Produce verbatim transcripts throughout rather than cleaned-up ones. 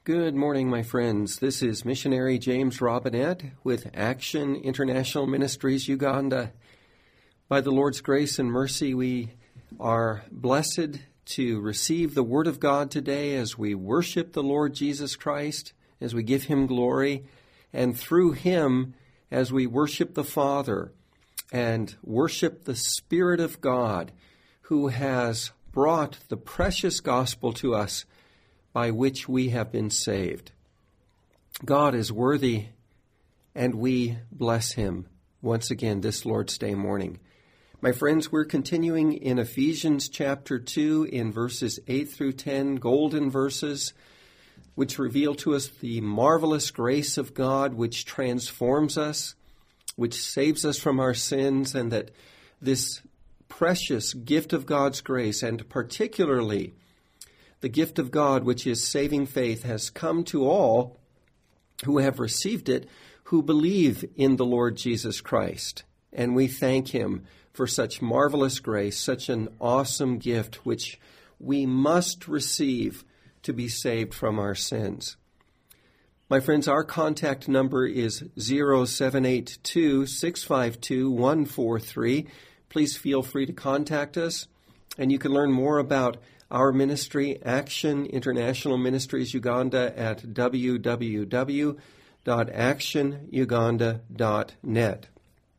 Good morning, my friends. This is missionary James Robinette with Action International Ministries, Uganda. By the Lord's grace and mercy, we are blessed to receive the Word of God today as we worship the Lord Jesus Christ, as we give Him glory, and through Him as we worship the Father and worship the Spirit of God, who has brought the precious gospel to us by which we have been saved. God is worthy, and we bless Him once again this Lord's Day morning. My friends, we're continuing in Ephesians chapter two in verses eight through ten, golden verses, which reveal to us the marvelous grace of God, which transforms us, which saves us from our sins, and that this precious gift of God's grace, and particularly the gift of God, which is saving faith, has come to all who have received it, who believe in the Lord Jesus Christ. And we thank Him for such marvelous grace, such an awesome gift, which we must receive to be saved from our sins. My friends, our contact number is zero seven eight two, six five two, one four three. Please feel free to contact us, and you can learn more about our ministry, Action International Ministries Uganda, at w w w dot action uganda dot net.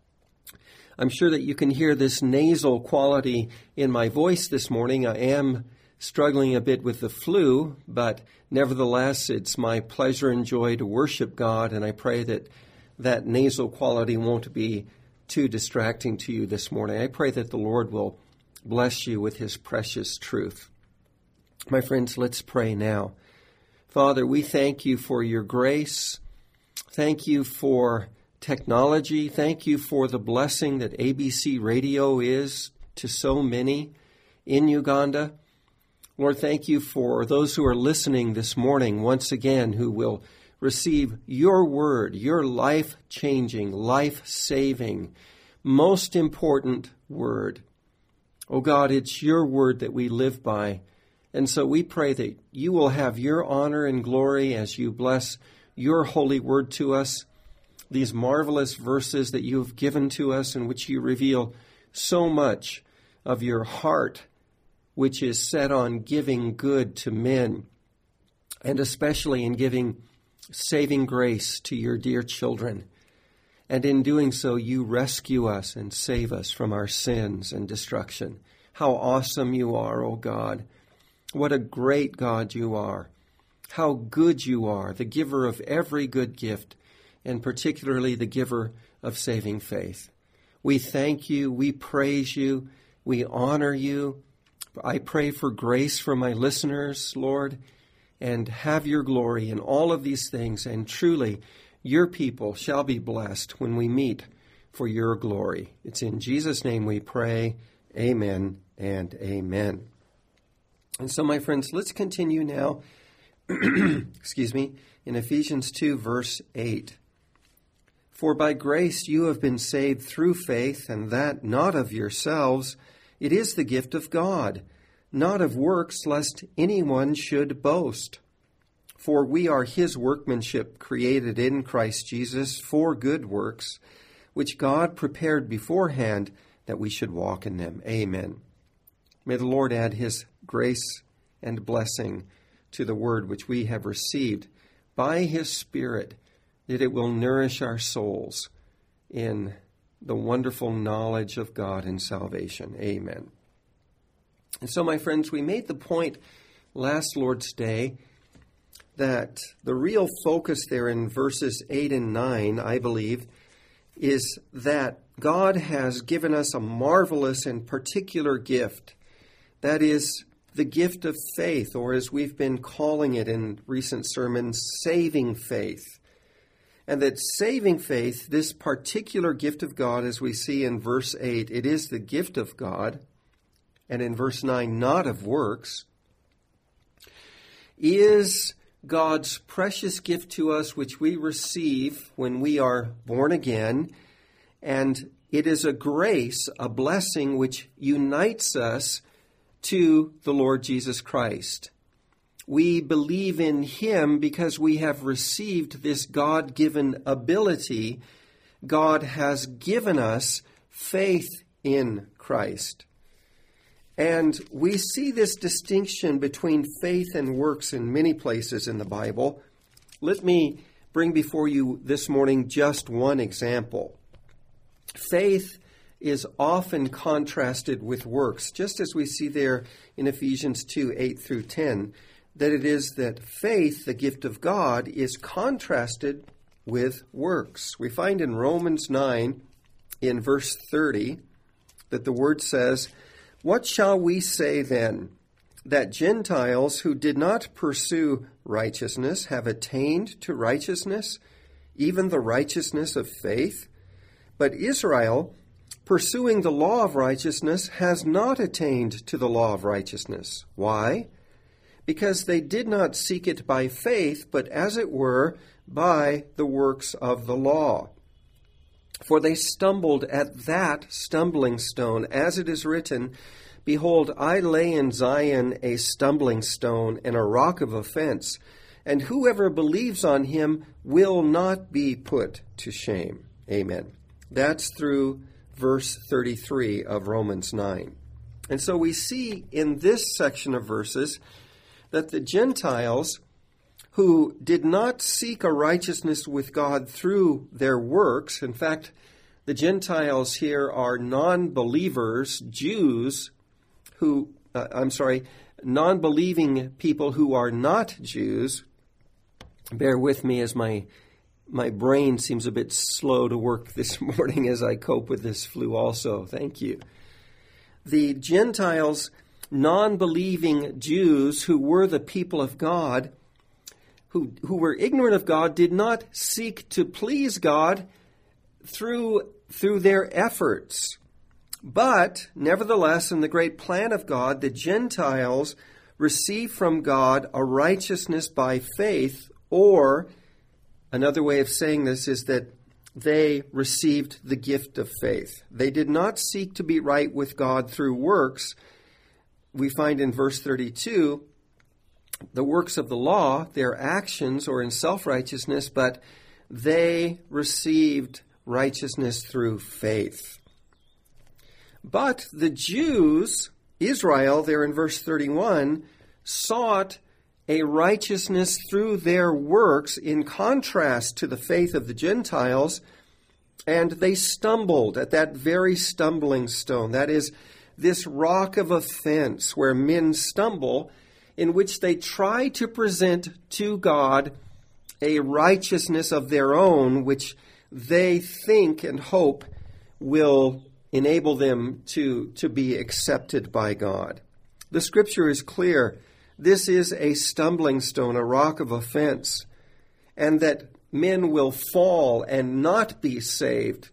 I'm sure that you can hear this nasal quality in my voice this morning. I am struggling a bit with the flu, but nevertheless, it's my pleasure and joy to worship God, and I pray that that nasal quality won't be too distracting to you this morning. I pray that the Lord will bless you with His precious truth. My friends, let's pray now. Father, we thank You for Your grace. Thank You for technology. Thank You for the blessing that A B C Radio is to so many in Uganda. Lord, thank You for those who are listening this morning once again, who will receive Your word, Your life-changing, life-saving, most important word. Oh God, it's Your word that we live by. And so we pray that You will have Your honor and glory as You bless Your holy word to us, these marvelous verses that You have given to us, in which You reveal so much of Your heart, which is set on giving good to men, and especially in giving saving grace to Your dear children. And in doing so, You rescue us and save us from our sins and destruction. How awesome You are, O God. What a great God You are. How good You are, the giver of every good gift, and particularly the giver of saving faith. We thank You, we praise You, we honor You. I pray for grace for my listeners, Lord, and have Your glory in all of these things, and truly Your people shall be blessed when we meet for Your glory. It's in Jesus' name we pray. Amen and amen. And so, my friends, let's continue now, excuse me, in Ephesians two, verse eight. For by grace you have been saved through faith, and that not of yourselves. It is the gift of God, not of works, lest anyone should boast. For we are His workmanship, created in Christ Jesus for good works, which God prepared beforehand that we should walk in them. Amen. May the Lord add His grace and blessing to the word which we have received by His Spirit, that it will nourish our souls in the wonderful knowledge of God and salvation. Amen. And so, my friends, we made the point last Lord's Day that the real focus there in verses eight and nine, I believe, is that God has given us a marvelous and particular gift. That is the gift of faith, or as we've been calling it in recent sermons, saving faith. And that saving faith, this particular gift of God, as we see in verse eight, it is the gift of God, and in verse nine, not of works, is God's precious gift to us, which we receive when we are born again. And it is a grace, a blessing, which unites us to the Lord Jesus Christ. We believe in him because we have received this God-given ability. God has given us faith in Christ. And we see this distinction between faith and works in many places in the Bible. Let me bring before you this morning just one example. Faith is often contrasted with works, just as we see there in Ephesians two, eight through ten, that it is that faith, the gift of God, is contrasted with works. We find in Romans nine, in verse thirty, that the word says, "What shall we say then? That Gentiles who did not pursue righteousness have attained to righteousness, even the righteousness of faith? But Israel, pursuing the law of righteousness, has not attained to the law of righteousness. Why? Because they did not seek it by faith, but as it were, by the works of the law. For they stumbled at that stumbling stone, as it is written, Behold, I lay in Zion a stumbling stone and a rock of offense, and whoever believes on him will not be put to shame." Amen. That's through verse thirty-three of Romans nine. And so we see in this section of verses that the Gentiles who did not seek a righteousness with God through their works, in fact, the Gentiles here are non-believers, Jews, who, uh, I'm sorry, non-believing people who are not Jews. Bear with me as my my brain seems a bit slow to work this morning as I cope with this flu also. Thank you. The Gentiles, non-believing Jews who were the people of God, who, who were ignorant of God, did not seek to please God through, through their efforts. But, nevertheless, in the great plan of God, the Gentiles receive from God a righteousness by faith, or another way of saying this is that they received the gift of faith. They did not seek to be right with God through works. We find in verse thirty-two, the works of the law, their actions or in self-righteousness, but they received righteousness through faith. But the Jews, Israel, there in verse thirty-one, sought a righteousness through their works in contrast to the faith of the Gentiles, and they stumbled at that very stumbling stone. That is, this rock of offense where men stumble, in which they try to present to God a righteousness of their own, which they think and hope will enable them to, to be accepted by God. The Scripture is clear. This is a stumbling stone, a rock of offense, and that men will fall and not be saved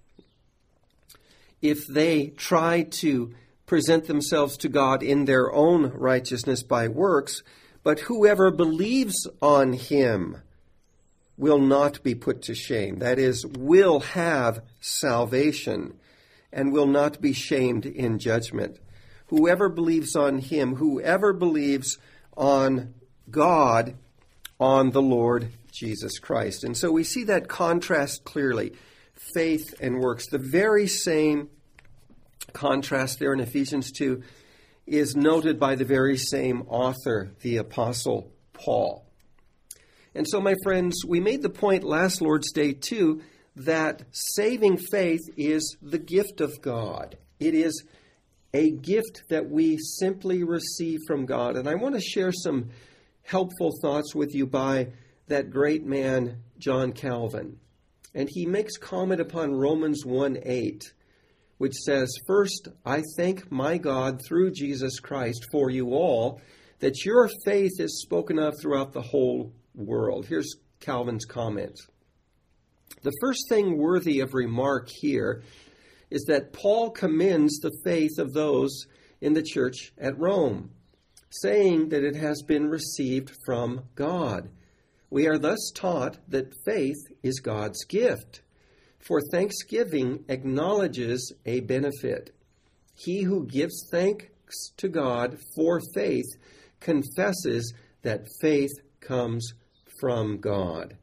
if they try to present themselves to God in their own righteousness by works, but whoever believes on him will not be put to shame. That is, will have salvation and will not be shamed in judgment. Whoever believes on him, whoever believes on God, on the Lord Jesus Christ. And so we see that contrast clearly, faith and works. The very same contrast there in Ephesians two is noted by the very same author, the Apostle Paul. And so, my friends, we made the point last Lord's Day, too, that saving faith is the gift of God. It is a gift that we simply receive from God. And I want to share some helpful thoughts with you by that great man, John Calvin. And he makes comment upon Romans one eight, which says, "First, I thank my God through Jesus Christ for you all, that your faith is spoken of throughout the whole world." Here's Calvin's comment. The first thing worthy of remark here is that Paul commends the faith of those in the church at Rome, saying that it has been received from God. We are thus taught that faith is God's gift, for thanksgiving acknowledges a benefit. He who gives thanks to God for faith confesses that faith comes from God.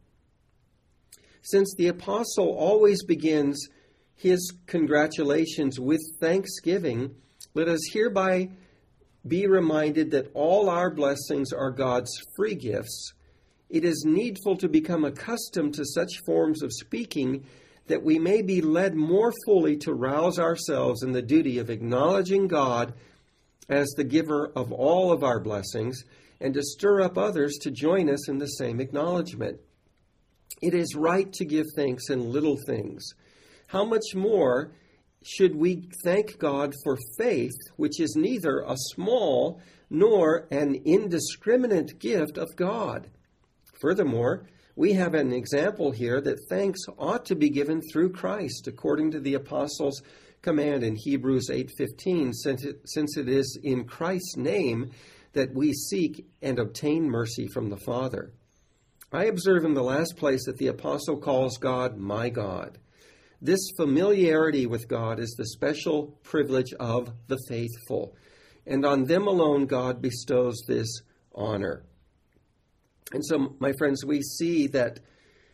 Since the apostle always begins his congratulations with thanksgiving, let us hereby be reminded that all our blessings are God's free gifts. It is needful to become accustomed to such forms of speaking that we may be led more fully to rouse ourselves in the duty of acknowledging God as the giver of all of our blessings, and to stir up others to join us in the same acknowledgement. It is right to give thanks in little things. How much more should we thank God for faith, which is neither a small nor an indiscriminate gift of God? Furthermore, we have an example here that thanks ought to be given through Christ, according to the apostles' command in Hebrews eight fifteen, since it, since it is in Christ's name that we seek and obtain mercy from the Father. I observe in the last place that the apostle calls God my God. This familiarity with God is the special privilege of the faithful, and on them alone God bestows this honor. And so, my friends, we see that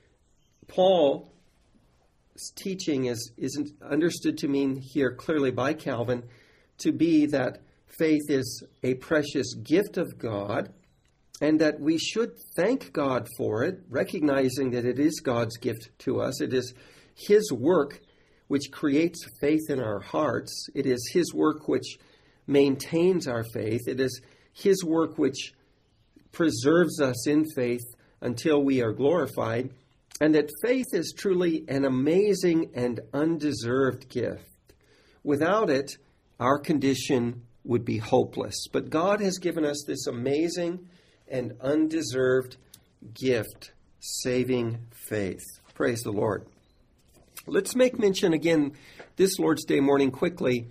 Paul's teaching is, isn't understood to mean here clearly by Calvin to be that faith is a precious gift of God, and that we should thank God for it, recognizing that it is God's gift to us. It is His work which creates faith in our hearts. It is His work which maintains our faith. It is His work which preserves us in faith until we are glorified. And that faith is truly an amazing and undeserved gift. Without it, our condition would be hopeless. But God has given us this amazing and undeserved gift, saving faith. Praise the Lord. Let's make mention again this Lord's Day morning quickly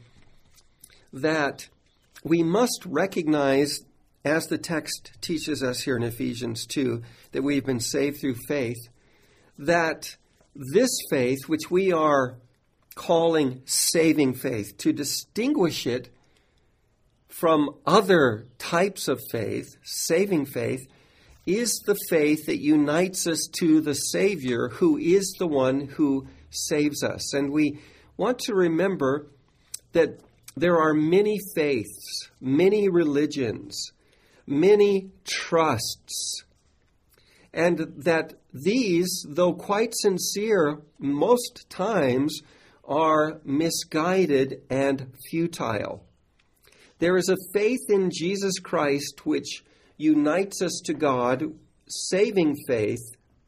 that we must recognize, as the text teaches us here in Ephesians two, that we've been saved through faith, that this faith, which we are calling saving faith, to distinguish it from other types of faith, saving faith, is the faith that unites us to the Savior, who is the one who saves us. And we want to remember that there are many faiths, many religions, many trusts, and that these, though quite sincere, most times are misguided and futile. There is a faith in Jesus Christ which unites us to God, saving faith,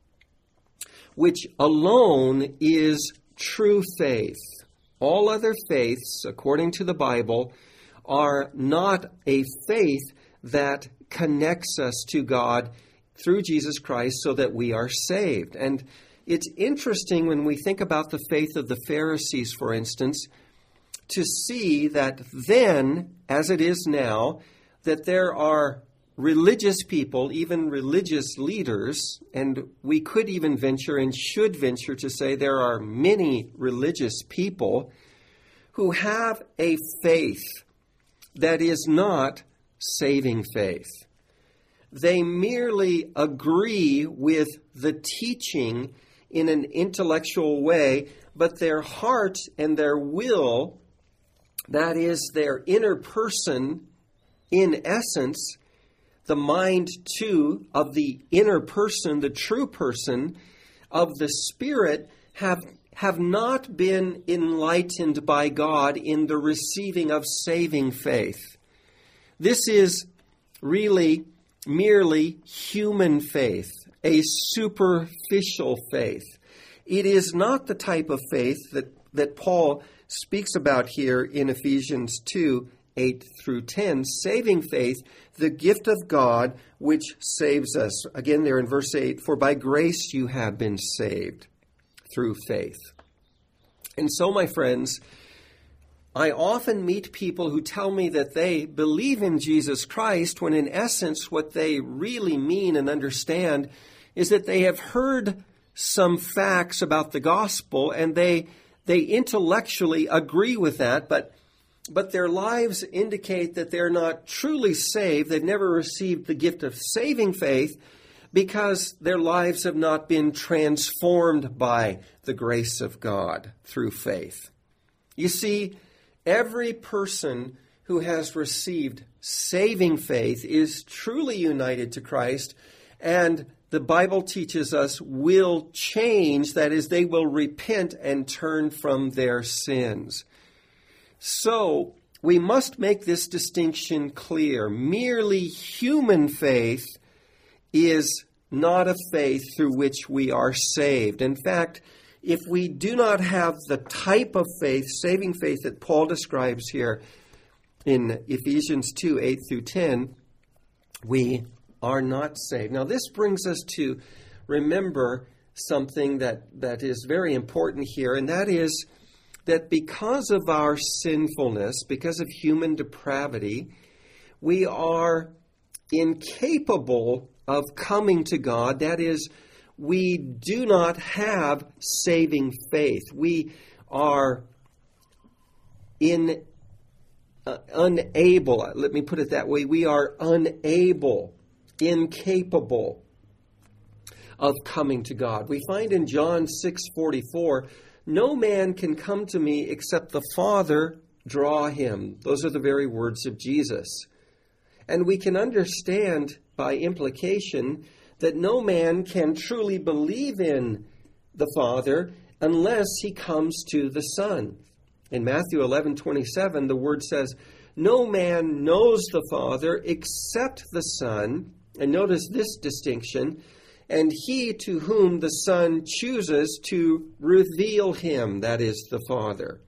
which alone is true faith. All other faiths, according to the Bible, are not a faith that connects us to God through Jesus Christ so that we are saved. And it's interesting when we think about the faith of the Pharisees, for instance, to see that then, as it is now, that there are religious people, even religious leaders, and we could even venture and should venture to say there are many religious people who have a faith that is not saving faith. They merely agree with the teaching in an intellectual way, but their heart and their will, that is, their inner person, in essence, the mind, too, of the inner person, the true person of the Spirit, have, have not been enlightened by God in the receiving of saving faith. This is really merely human faith, a superficial faith. It is not the type of faith that, that Paul speaks about here in Ephesians two, eight through ten, saving faith, the gift of God which saves us. Again, there in verse eight, for by grace you have been saved through faith. And so, my friends, I often meet people who tell me that they believe in Jesus Christ when in essence what they really mean and understand is that they have heard some facts about the gospel and they they intellectually agree with that, but but their lives indicate that they're not truly saved. They've never received the gift of saving faith because their lives have not been transformed by the grace of God through faith. You see, every person who has received saving faith is truly united to Christ, and the Bible teaches us will change, that is, they will repent and turn from their sins. So, we must make this distinction clear. Merely human faith is not a faith through which we are saved. In fact, if we do not have the type of faith, saving faith that Paul describes here in Ephesians two, eight through ten, we are not saved. Now, this brings us to remember something that, that is very important here, and that is that because of our sinfulness, because of human depravity, we are incapable of coming to God. That is, we do not have saving faith. We are in uh, unable, let me put it that way, we are unable, incapable of coming to God. We find in John six forty-four, no man can come to me except the Father draw him. Those are the very words of Jesus. And we can understand by implication that no man can truly believe in the Father unless he comes to the Son. In Matthew eleven twenty-seven, the word says, no man knows the Father except the Son. And notice this distinction, and he to whom the Son chooses to reveal him, that is the Father.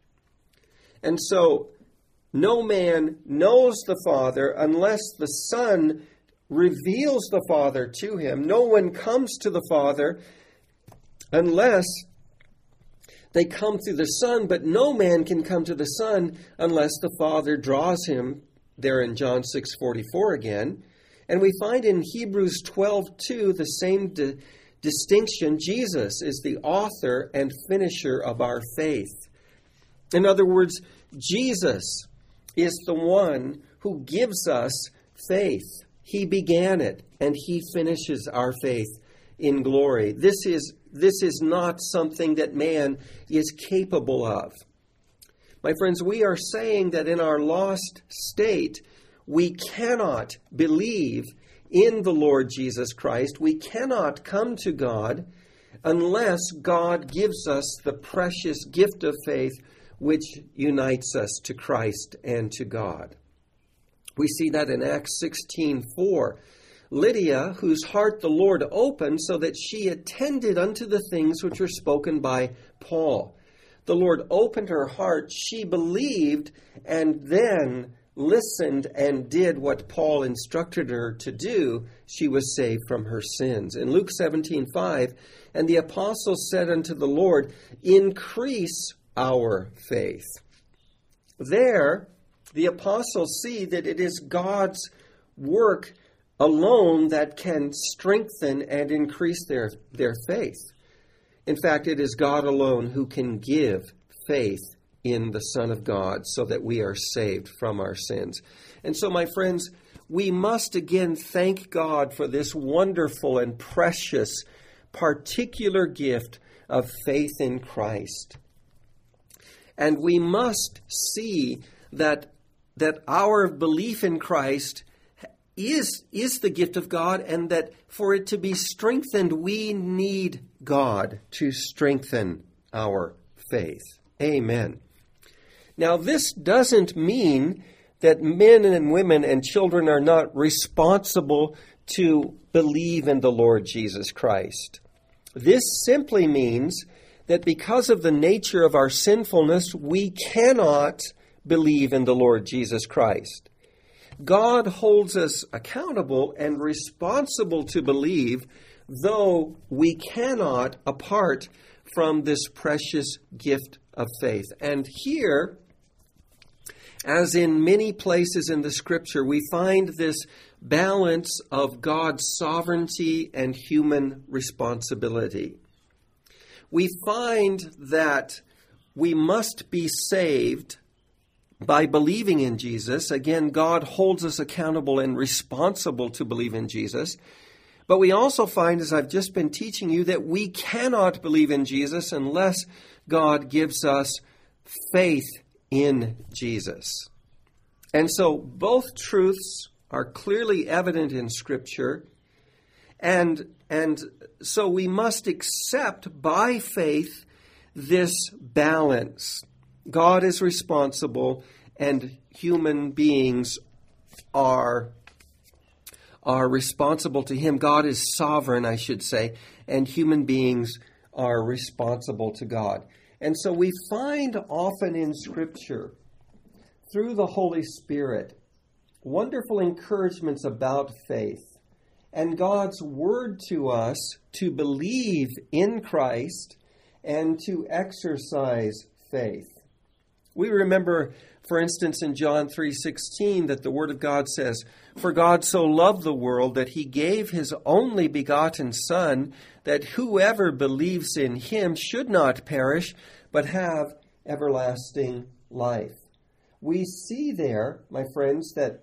And so, no man knows the Father unless the Son reveals the Father to him. No one comes to the Father unless they come through the Son, but no man can come to the Son unless the Father draws him, there in John six forty-four again. And we find in Hebrews twelve two the same di- distinction. Jesus is the author and finisher of our faith. In other words, Jesus is the one who gives us faith. He began it, and he finishes our faith in glory. This is, this is not something that man is capable of. My friends, we are saying that in our lost state, we cannot believe in the Lord Jesus Christ. We cannot come to God unless God gives us the precious gift of faith which unites us to Christ and to God. We see that in Acts sixteen four. Lydia, whose heart the Lord opened so that she attended unto the things which were spoken by Paul. The Lord opened her heart, she believed, and then listened and did what Paul instructed her to do. She was saved from her sins. In Luke seventeen five, and the apostles said unto the Lord, increase our faith. There, the apostles see that it is God's work alone that can strengthen and increase their, their faith. In fact, it is God alone who can give faith in the Son of God so that we are saved from our sins. And so, my friends, we must again thank God for this wonderful and precious particular gift of faith in Christ. And we must see that, that our belief in Christ is, is the gift of God, and that for it to be strengthened, we need God to strengthen our faith. Amen. Now, this doesn't mean that men and women and children are not responsible to believe in the Lord Jesus Christ. This simply means that because of the nature of our sinfulness, we cannot believe in the Lord Jesus Christ. God holds us accountable and responsible to believe, though we cannot apart from this precious gift of faith. And here, as in many places in the Scripture, we find this balance of God's sovereignty and human responsibility. We find that we must be saved by believing in Jesus. Again, God holds us accountable and responsible to believe in Jesus. But we also find, as I've just been teaching you, that we cannot believe in Jesus unless God gives us faith in Jesus. And so both truths are clearly evident in Scripture. And, and so we must accept by faith this balance. God is responsible, and human beings are, are responsible to Him. God is sovereign, I should say, and human beings are responsible to God. And so we find often in Scripture, through the Holy Spirit, wonderful encouragements about faith and God's word to us to believe in Christ and to exercise faith. We remember, for instance, in John three sixteen, that the Word of God says, "For God so loved the world that He gave His only begotten Son, that whoever believes in Him should not perish, but have everlasting life." We see there, my friends, that,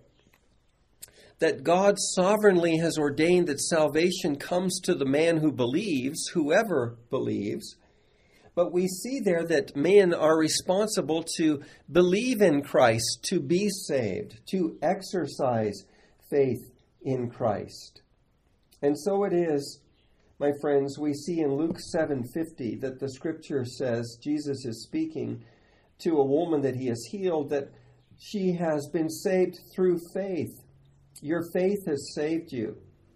that God sovereignly has ordained that salvation comes to the man who believes, whoever believes. But we see there that men are responsible to believe in Christ, to be saved, to exercise faith in Christ. And so it is, my friends, we see in Luke seven fifty that the Scripture says, Jesus is speaking to a woman that He has healed, that she has been saved through faith. Your faith has saved you.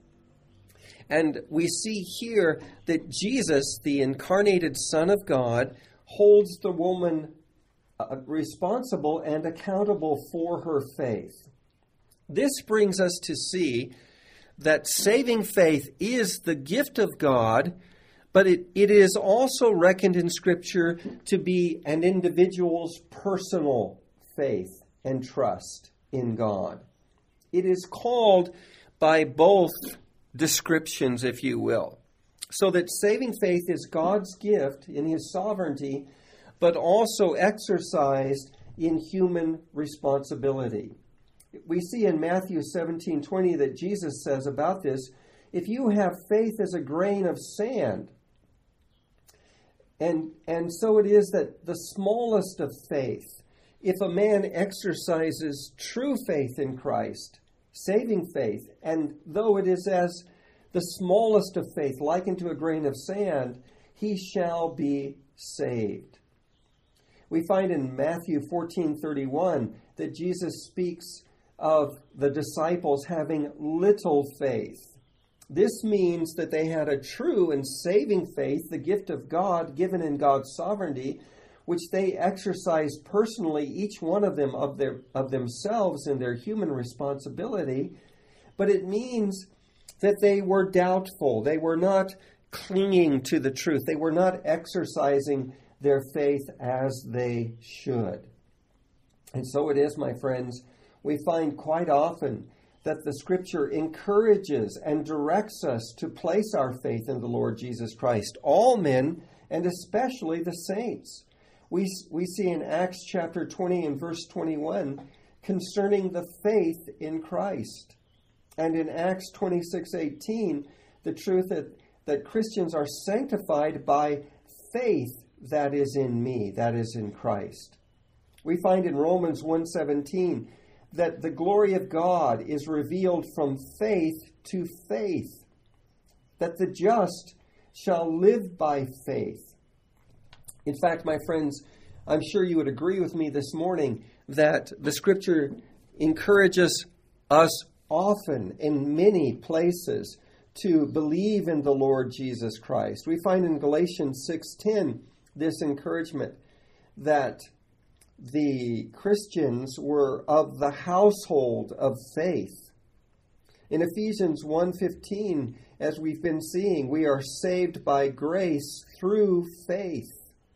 And we see here that Jesus, the incarnated Son of God, holds the woman responsible and accountable for her faith. This brings us to see that saving faith is the gift of God, but it, it is also reckoned in Scripture to be an individual's personal faith and trust in God. It is called by both descriptions, if you will. So that saving faith is God's gift in His sovereignty, but also exercised in human responsibility. We see in Matthew seventeen twenty that Jesus says about this, if you have faith as a grain of sand, and, and so it is that the smallest of faith, if a man exercises true faith in Christ, saving faith, and though it is as the smallest of faith, likened to a grain of sand, he shall be saved. We find in Matthew fourteen thirty-one that Jesus speaks of the disciples having little faith. This means that they had a true and saving faith, the gift of God given in God's sovereignty, which they exercised personally, each one of them of their of themselves in their human responsibility. But it means that they were doubtful. They were not clinging to the truth. They were not exercising their faith as they should. And so it is, my friends, we find quite often that the Scripture encourages and directs us to place our faith in the Lord Jesus Christ, all men, and especially the saints. We, we see in Acts chapter twenty and verse twenty-one concerning the faith in Christ. And in Acts twenty-six eighteen, the truth that, that Christians are sanctified by faith that is in me, that is in Christ. We find in Romans one seventeen that the glory of God is revealed from faith to faith, that the just shall live by faith. In fact, my friends, I'm sure you would agree with me this morning that the Scripture encourages us often in many places to believe in the Lord Jesus Christ. We find in Galatians six ten this encouragement that the Christians were of the household of faith. In Ephesians one fifteen, as we've been seeing, we are saved by grace through faith.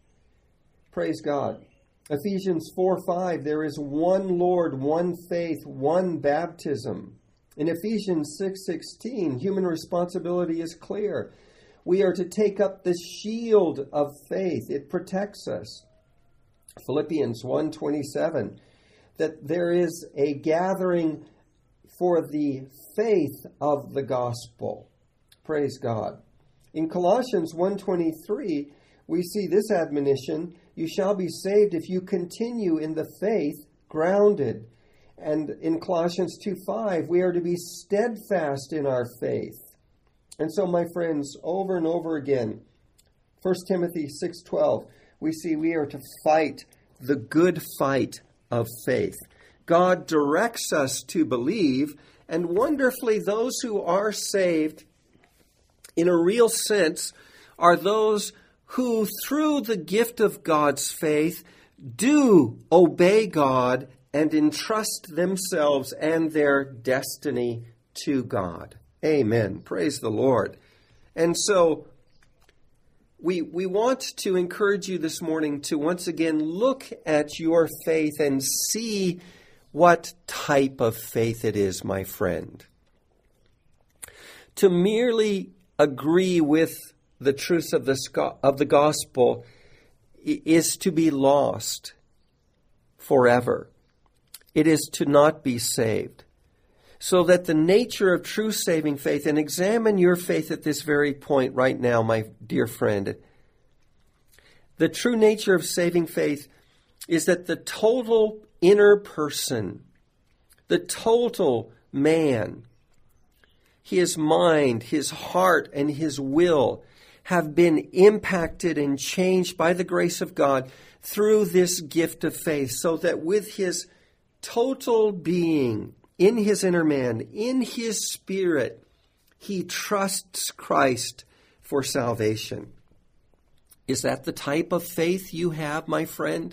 Praise God. Ephesians four five, there is one Lord, one faith, one baptism. In Ephesians six sixteen, human responsibility is clear. We are to take up the shield of faith. It protects us. Philippians one twenty-seven, that there is a gathering for the faith of the gospel. Praise God. In Colossians one twenty-three, we see this admonition, you shall be saved if you continue in the faith, grounded. And in Colossians two five, we are to be steadfast in our faith. And so, my friends, over and over again, First Timothy six twelve, we see we are to fight the good fight of faith. God directs us to believe, and wonderfully, those who are saved, in a real sense, are those who, through the gift of God's faith, do obey God and entrust themselves and their destiny to God. Amen. Praise the Lord. And so, we we want to encourage you this morning to once again look at your faith and see what type of faith it is, my friend. To merely agree with the truths of the, of the gospel is to be lost forever. It is to not be saved. So that the nature of true saving faith, and examine your faith at this very point right now, my dear friend. The true nature of saving faith is that the total inner person, the total man, his mind, his heart, and his will have been impacted and changed by the grace of God through this gift of faith, so that with his total being, in his inner man, in his spirit, he trusts Christ for salvation. Is that the type of faith you have, my friend?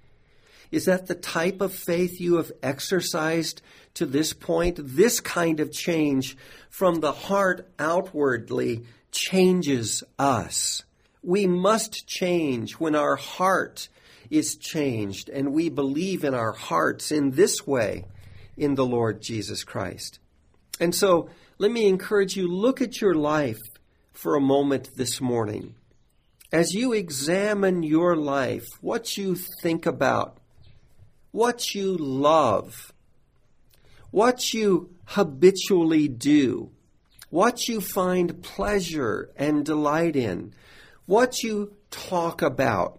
Is that the type of faith you have exercised to this point? This kind of change from the heart outwardly changes us. We must change when our heart is changed, and we believe in our hearts in this way in the Lord Jesus Christ. And so, let me encourage you, look at your life for a moment this morning. As you examine your life, what you think about, what you love, what you habitually do, what you find pleasure and delight in, what you talk about,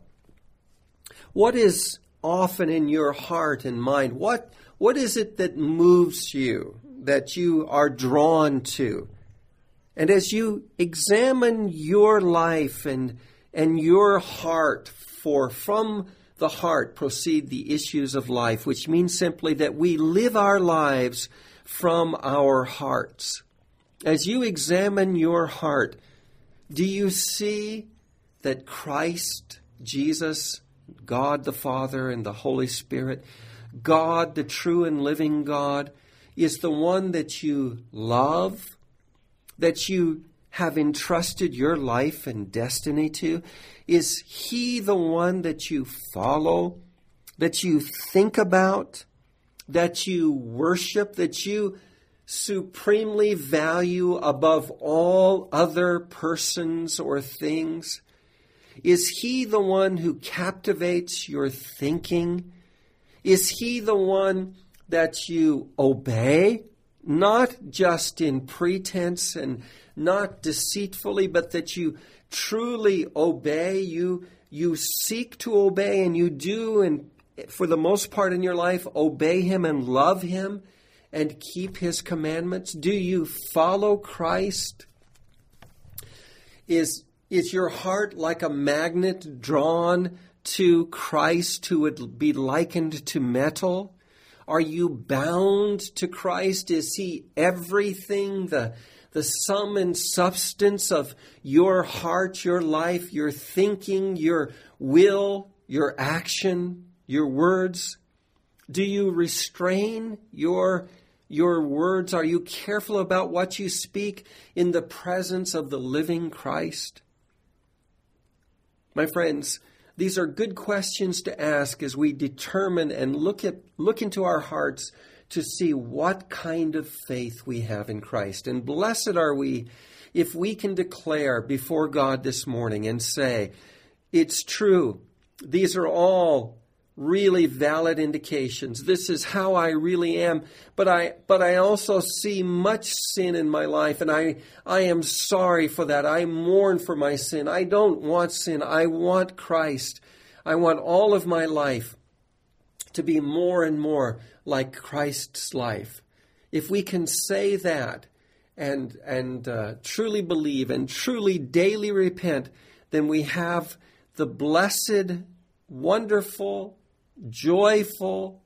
what is often in your heart and mind, what What is it that moves you, that you are drawn to? And as you examine your life and, and your heart, for from the heart proceed the issues of life, which means simply that we live our lives from our hearts. As you examine your heart, do you see that Christ, Jesus, God the Father, and the Holy Spirit, God, the true and living God, is the one that you love, that you have entrusted your life and destiny to? Is He the one that you follow, that you think about, that you worship, that you supremely value above all other persons or things? Is He the one who captivates your thinking? Is He the one that you obey, not just in pretense and not deceitfully, but that you truly obey? You, you seek to obey, and you do, and for the most part in your life, obey Him and love Him and keep His commandments? Do you follow Christ? Is, is your heart like a magnet drawn to Christ, who would be likened to metal? Are you bound to Christ? Is He everything, the, the sum and substance of your heart, your life, your thinking, your will, your action, your words? Do you restrain your, your words? Are you careful about what you speak in the presence of the living Christ? My friends, these are good questions to ask as we determine and look at look into our hearts to see what kind of faith we have in Christ. And blessed are we if we can declare before God this morning and say, it's true, these are all really valid indications. This is how I really am. But I but I also see much sin in my life, and I, I am sorry for that. I mourn for my sin. I don't want sin. I want Christ. I want all of my life to be more and more like Christ's life. If we can say that and, and uh, truly believe and truly daily repent, then we have the blessed, wonderful, joyful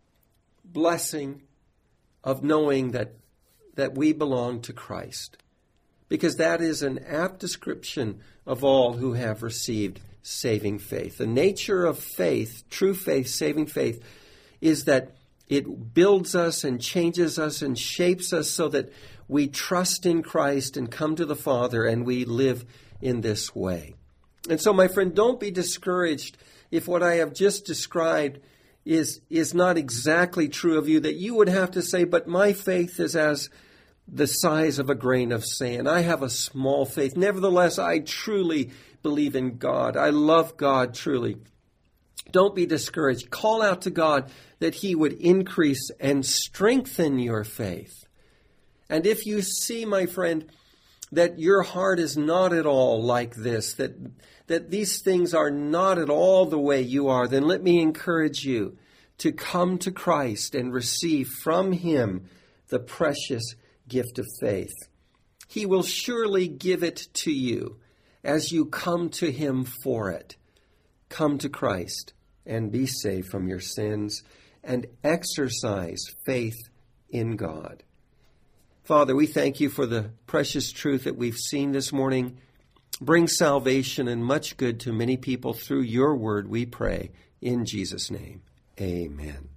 blessing of knowing that that we belong to Christ. Because that is an apt description of all who have received saving faith. The nature of faith, true faith, saving faith, is that it builds us and changes us and shapes us so that we trust in Christ and come to the Father, and we live in this way. And so, my friend, don't be discouraged if what I have just described is, is not exactly true of you, that you would have to say, but my faith is as the size of a grain of sand. I have a small faith. Nevertheless, I truly believe in God. I love God truly. Don't be discouraged. Call out to God that He would increase and strengthen your faith. And if you see, my friend, that your heart is not at all like this, that, that these things are not at all the way you are, then let me encourage you to come to Christ and receive from Him the precious gift of faith. He will surely give it to you as you come to Him for it. Come to Christ and be saved from your sins and exercise faith in God. Father, we thank you for the precious truth that we've seen this morning. Bring salvation and much good to many people through your word, we pray. In Jesus' name, amen.